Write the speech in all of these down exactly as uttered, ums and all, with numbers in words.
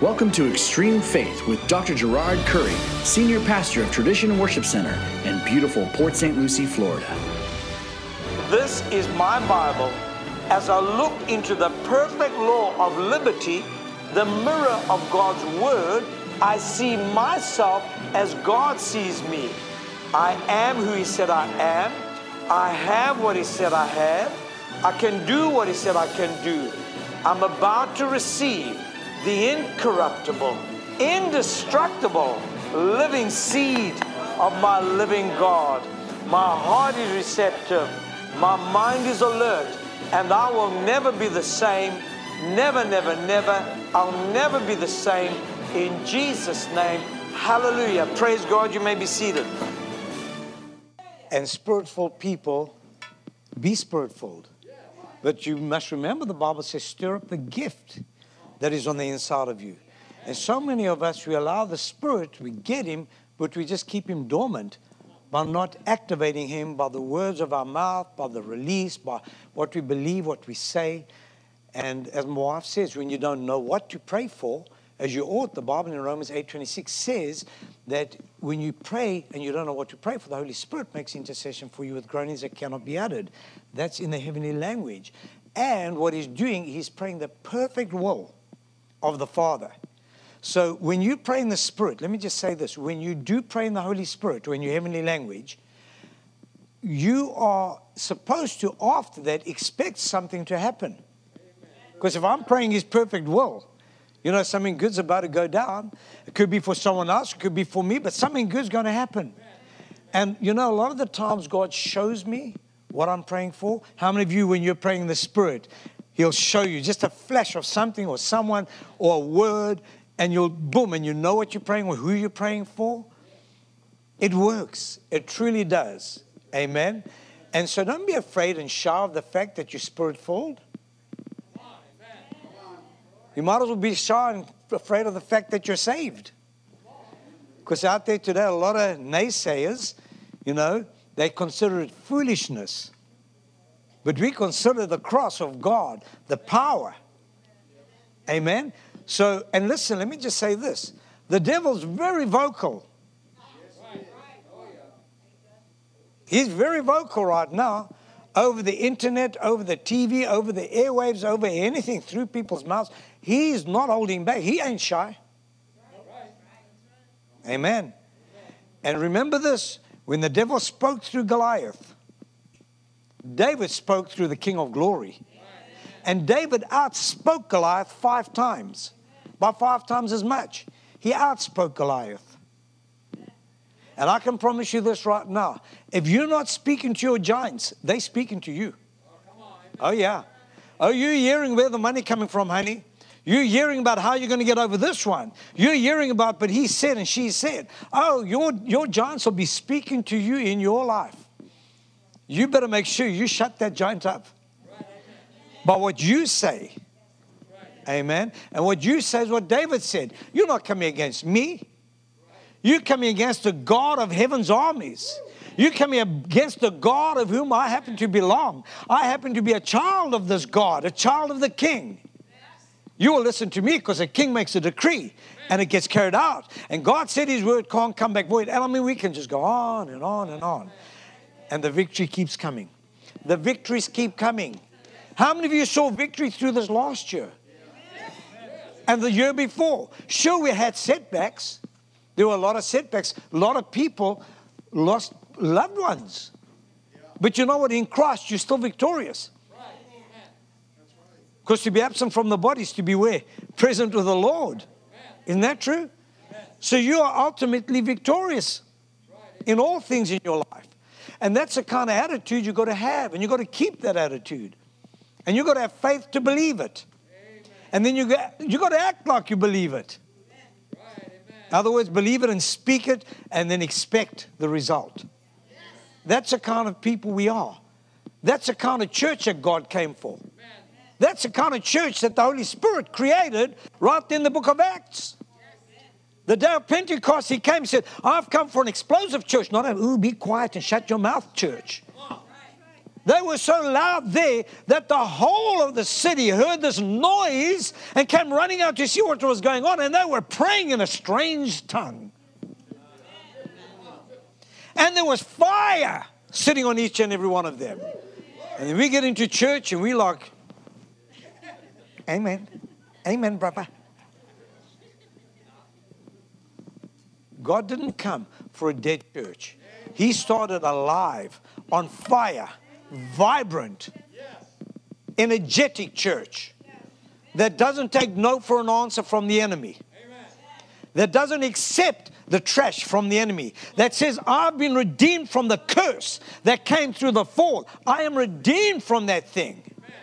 Welcome to Extreme Faith with Doctor Gerard Curry, Senior Pastor of Tradition Worship Center in beautiful Port Saint Lucie, Florida. This is my Bible. As I look into the perfect law of liberty, the mirror of God's Word, I see myself as God sees me. I am who He said I am. I have what He said I have. I can do what He said I can do. I'm about to receive the incorruptible, indestructible, living seed of my living God. My heart is receptive. My mind is alert. And I will never be the same. Never, never, never. I'll never be the same. In Jesus' name, hallelujah. Praise God. You may be seated. And spirit-filled people, be spirit-filled. But you must remember the Bible says, stir up the gift that is on the inside of you. And so many of us, we allow the Spirit, we get Him, but we just keep Him dormant by not activating Him by the words of our mouth, by the release, by what we believe, what we say. And as my wife says, when you don't know what to pray for, as you ought, the Bible in Romans eight twenty-six says that when you pray and you don't know what to pray for, the Holy Spirit makes intercession for you with groanings that cannot be uttered. That's in the heavenly language. And what He's doing, He's praying the perfect will of the Father. So when you pray in the Spirit, let me just say this, when you do pray in the Holy Spirit or in your heavenly language, you are supposed to, after that, expect something to happen. Because if I'm praying His perfect will, you know, something good's about to go down. It could be for someone else, it could be for me, but something good's going to happen. And, you know, a lot of the times God shows me what I'm praying for. How many of you, when you're praying in the Spirit, He'll show you just a flash of something or someone or a word, and you'll, boom, and you know what you're praying or who you're praying for? It works. It truly does. Amen? And so don't be afraid and shy of the fact that you're Spirit-filled. You might as well be shy and afraid of the fact that you're saved. Because out there today, a lot of naysayers, you know, they consider it foolishness. But we consider the cross of God, the power. Amen? So, and listen, let me just say this. The devil's very vocal. He's very vocal right now over the internet, over the T V, over the airwaves, over anything through people's mouths. He's not holding back. He ain't shy. Amen. And remember this, when the devil spoke through Goliath, David spoke through the King of Glory. And David outspoke Goliath five times. By five times as much. He outspoke Goliath. And I can promise you this right now. If you're not speaking to your giants, they're speaking to you. Oh, yeah. Oh, you're hearing where the money coming from, honey. You're hearing about how you're going to get over this one. You're hearing about, but he said and she said. Oh, your, your giants will be speaking to you in your life. You better make sure you shut that giant up by what you say. Amen. And what you say is what David said. You're not coming against me. You're coming against the God of heaven's armies. You're coming against the God of whom I happen to belong. I happen to be a child of this God, a child of the King. You will listen to me because the King makes a decree and it gets carried out. And God said His word can't come back void. And I mean, we can just go on and on and on. And the victory keeps coming. The victories keep coming. How many of you saw victory through this last year? And the year before? Sure, we had setbacks. There were a lot of setbacks. A lot of people lost loved ones. But you know what? In Christ, you're still victorious. Because to be absent from the body is to be where? Present with the Lord. Isn't that true? So you are ultimately victorious in all things in your life. And that's the kind of attitude you've got to have. And you've got to keep that attitude. And you've got to have faith to believe it. And then you got, you got to act like you believe it. In other words, believe it and speak it and then expect the result. That's the kind of people we are. That's the kind of church that God came for. That's the kind of church that the Holy Spirit created right in the book of Acts. The day of Pentecost, He came and said, I've come for an explosive church, not a, ooh, be quiet and shut your mouth church. They were so loud there that the whole of the city heard this noise and came running out to see what was going on, and they were praying in a strange tongue. And there was fire sitting on each and every one of them. And then we get into church and we like, amen, amen, brother. God didn't come for a dead church. He started alive, on fire, vibrant, energetic church that doesn't take no for an answer from the enemy, that doesn't accept the trash from the enemy, that says, I've been redeemed from the curse that came through the fall. I am redeemed from that thing.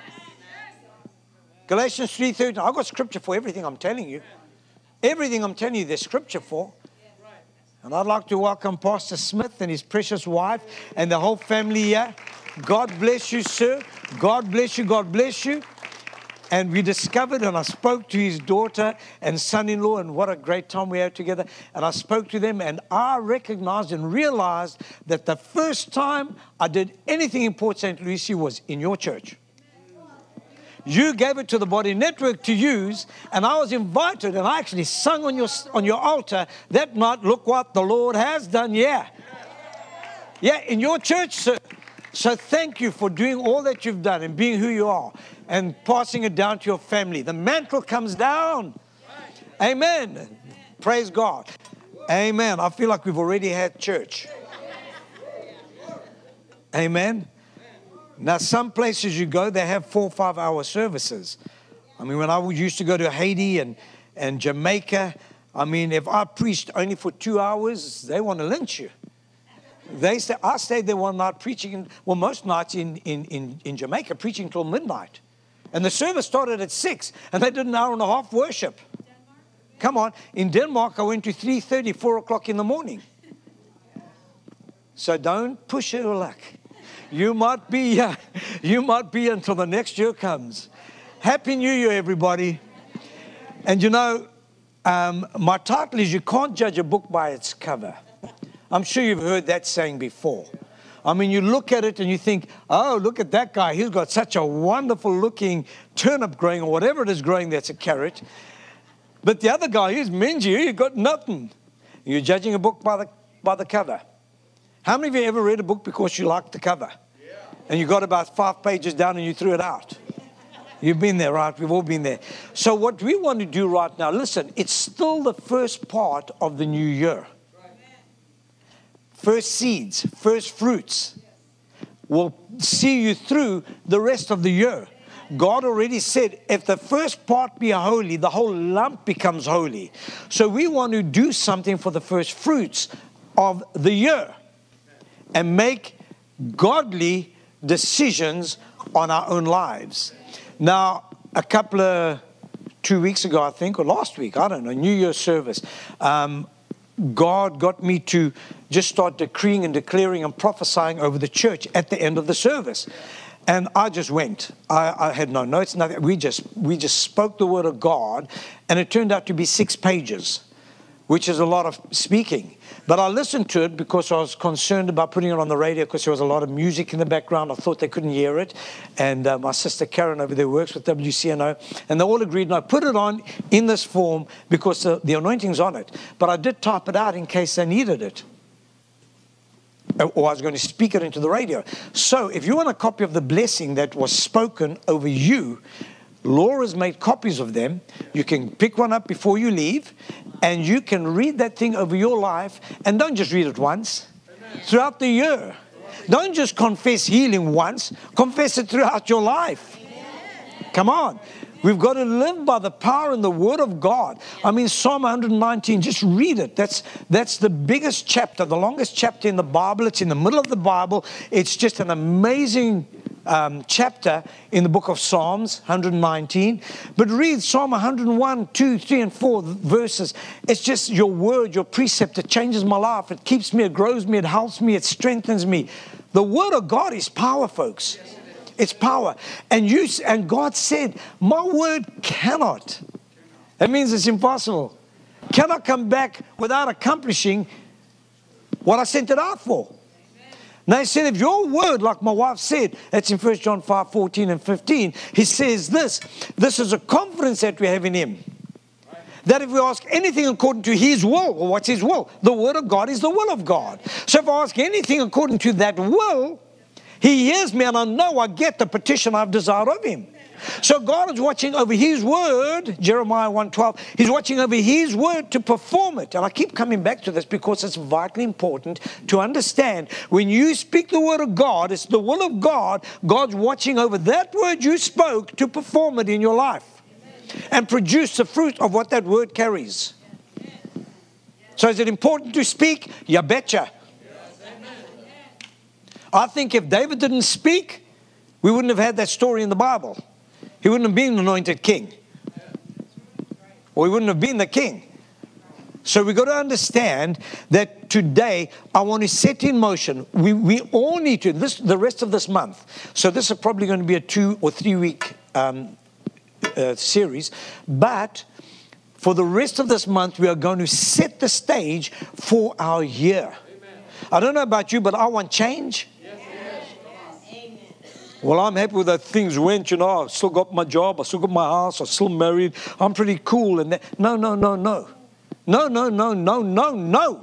Galatians three thirteen. I've got scripture for everything I'm telling you. Everything I'm telling you, there's scripture for. And I'd like to welcome Pastor Smith and his precious wife and the whole family here. God bless you, sir. God bless you. God bless you. And we discovered, and I spoke to his daughter and son-in-law, and what a great time we had together. And I spoke to them, and I recognized and realized that the first time I did anything in Port Saint Lucie was in your church. You gave it to the Body Network to use, and I was invited, and I actually sung on your on your altar that night, look what the Lord has done. Yeah. Yeah, in your church, sir. So thank you for doing all that you've done and being who you are and passing it down to your family. The mantle comes down. Amen. Praise God. Amen. I feel like we've already had church. Amen. Now, some places you go, they have four or five hour services. I mean, when I used to go to Haiti and, and Jamaica, I mean, if I preached only for two hours, they want to lynch you. They say, I stayed there one night preaching, in, well, most nights in, in, in, in Jamaica, preaching till midnight. And the service started at six, and they did an hour and a half worship. Come on. In Denmark, I went to three thirty, four o'clock in the morning. So don't push your luck. You might be, uh, you might be until the next year comes. Happy New Year, everybody. And you know, um, my title is You Can't Judge a Book by Its Cover. I'm sure you've heard that saying before. I mean, you look at it and you think, oh, look at that guy. He's got such a wonderful looking turnip growing or whatever it is growing that's a carrot. But the other guy, he's mingy. He got nothing. You're judging a book by the, by the cover. How many of you ever read a book because you liked the cover? Yeah. And you got about five pages down and you threw it out? You've been there, right? We've all been there. So what we want to do right now, listen, it's still the first part of the new year. First seeds, first fruits will see you through the rest of the year. God already said, if the first part be holy, the whole lump becomes holy. So we want to do something for the first fruits of the year and make godly decisions on our own lives. Now, a couple of, two weeks ago, I think, or last week, I don't know, New Year's service, um, God got me to just start decreeing and declaring and prophesying over the church at the end of the service. And I just went. I, I had no notes, nothing. We just, we just spoke the word of God, and it turned out to be six pages, which is a lot of speaking. But I listened to it because I was concerned about putting it on the radio because there was a lot of music in the background. I thought they couldn't hear it. And uh, my sister Karen over there works with W C N O. And they all agreed, no, put it on in this form because the, the anointing's on it. But I did type it out in case they needed it. Or I was going to speak it into the radio. So if you want a copy of the blessing that was spoken over you, Laura's made copies of them. You can pick one up before you leave, and you can read that thing over your life. And don't just read it once. Amen. Throughout the year. Don't just confess healing once. Confess it throughout your life. Amen. Come on. We've got to live by the power and the word of God. I mean, Psalm one nineteen, just read it. That's, that's the biggest chapter, the longest chapter in the Bible. It's in the middle of the Bible. It's just an amazing Um, chapter in the book of Psalms, one nineteen. But read Psalm one oh one, two, three, and four verses. It's just your word, your precept. It changes my life. It keeps me, it grows me, it helps me, it strengthens me. The word of God is power, folks. It's power. And you and God said, my word cannot. That means it's impossible. Cannot come back without accomplishing what I sent it out for. Now he said, if your word, like my wife said, that's in First John five, fourteen and fifteen, he says this, this is a confidence that we have in him. That if we ask anything according to his will, or what's his will? The word of God is the will of God. So if I ask anything according to that will, he hears me and I know I get the petition I've desired of him. So God is watching over his word, Jeremiah one twelve, he's watching over his word to perform it. And I keep coming back to this because it's vitally important to understand when you speak the word of God, it's the will of God, God's watching over that word you spoke to perform it in your life and produce the fruit of what that word carries. So is it important to speak? You betcha. I think if David didn't speak, we wouldn't have had that story in the Bible. He wouldn't have been anointed king. Or he wouldn't have been the king. So we've got to understand that today I want to set in motion. We, we all need to, this the rest of this month. So this is probably going to be a two or three week um, uh, series. But for the rest of this month, we are going to set the stage for our year. Amen. I don't know about you, but I want change. Well, I'm happy with that things went, you know, I still got my job, I still got my house, I'm still married, I'm pretty cool. And that. No, no, no, no. No, no, no, no, no, no.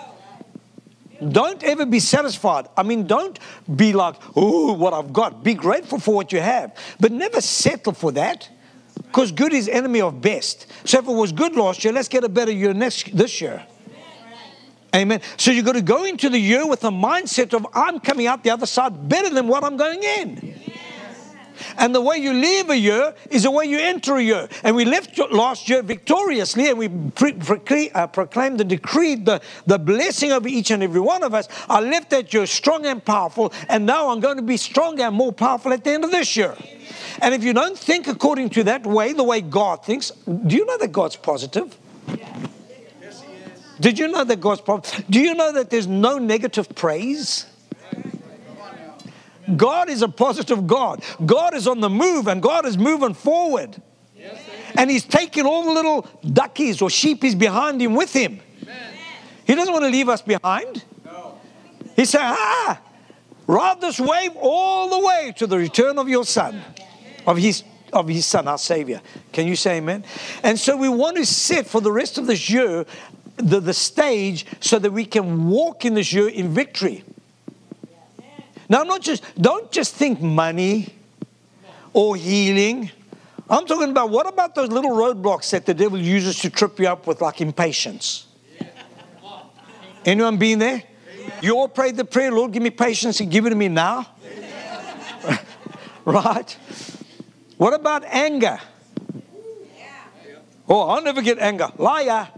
Don't ever be satisfied. I mean, don't be like, oh, what I've got. Be grateful for what you have. But never settle for that. Because good is enemy of best. So if it was good last year, let's get a better year next this year. Amen. So you've got to go into the year with a mindset of I'm coming out the other side better than what I'm going in. Yes. And the way you leave a year is the way you enter a year. And we left last year victoriously and we pre- pre- uh, proclaimed and decreed the, the blessing over each and every one of us. I left that year strong and powerful, and now I'm going to be stronger and more powerful at the end of this year. Amen. And if you don't think according to that way, the way God thinks, do you know that God's positive? Yes. Did you know that God's problem? Do you know that there's no negative praise? God is a positive God. God is on the move and God is moving forward. And he's taking all the little duckies or sheepies behind him with him. He doesn't want to leave us behind. He's saying, ah, ride this wave all the way to the return of your son, of his of his son, our Savior. Can you say amen? And so we want to set for the rest of this year The, the stage so that we can walk in this year in victory. Now, not just, don't just think money or healing. I'm talking about, what about those little roadblocks that the devil uses to trip you up with, like impatience? Anyone been there? You all prayed the prayer, Lord, give me patience and give it to me now. Right? What about anger? Oh, I'll never get anger. Liar.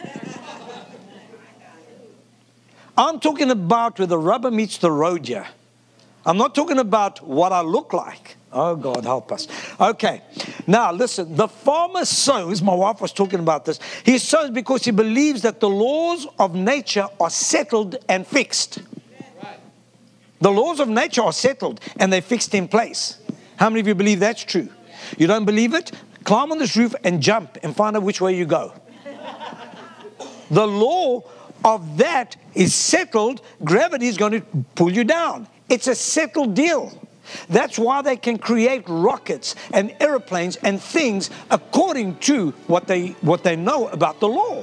I'm talking about where the rubber meets the road here. I'm not talking about what I look like. Oh, God, help us. Okay. Now, listen, the farmer sows. My wife was talking about this. He sows because he believes that the laws of nature are settled and fixed. The laws of nature are settled and they're fixed in place. How many of you believe that's true? You don't believe it? Climb on this roof and jump and find out which way you go. The law of that is settled. Gravity is going to pull you down. It's a settled deal. That's why they can create rockets and airplanes and things according to what they what they know about the law.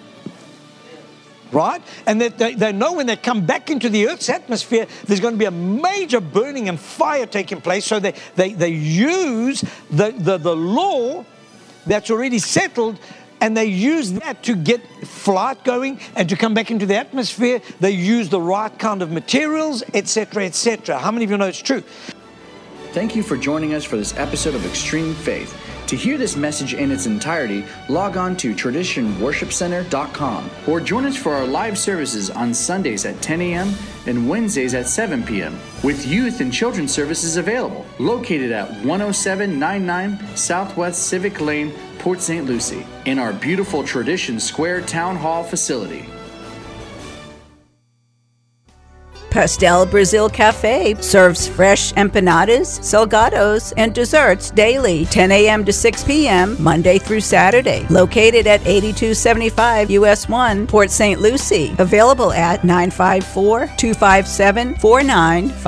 Right? And that they, they know when they come back into the Earth's atmosphere, there's going to be a major burning and fire taking place. So they, they, they use the, the, the law that's already settled, and they use that to get flight going and to come back into the atmosphere. They use the right kind of materials, et cetera, et cetera. How many of you know it's true? Thank you for joining us for this episode of Extreme Faith. To hear this message in its entirety, log on to tradition worship center dot com or join us for our live services on Sundays at ten a.m. and Wednesdays at seven p.m. with youth and children's services available, located at one oh seven ninety-nine Southwest Civic Lane, Port Saint Lucie, in our beautiful Tradition Square Town Hall facility. Pastel Brazil Cafe serves fresh empanadas, salgados, and desserts daily, ten a.m. to six p.m., Monday through Saturday. Located at eighty-two seventy-five U S one, Port Saint Lucie. Available at nine five four, two five seven, four nine five